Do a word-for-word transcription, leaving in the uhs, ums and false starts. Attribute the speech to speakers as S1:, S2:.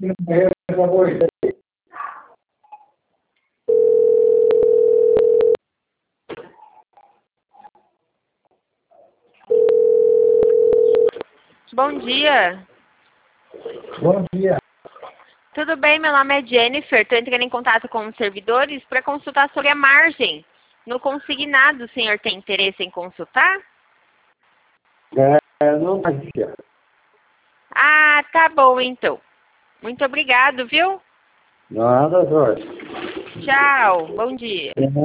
S1: Bom dia.
S2: Bom dia.
S1: Tudo bem? Meu nome é Jennifer. Estou entrando em contato com os servidores para consultar sobre a margem. No consignado, o senhor tem interesse em consultar?
S2: É, não fazia.
S1: Ah, tá bom então. Muito obrigado, viu?
S2: Nada, Jorge.
S1: Tchau. Bom dia.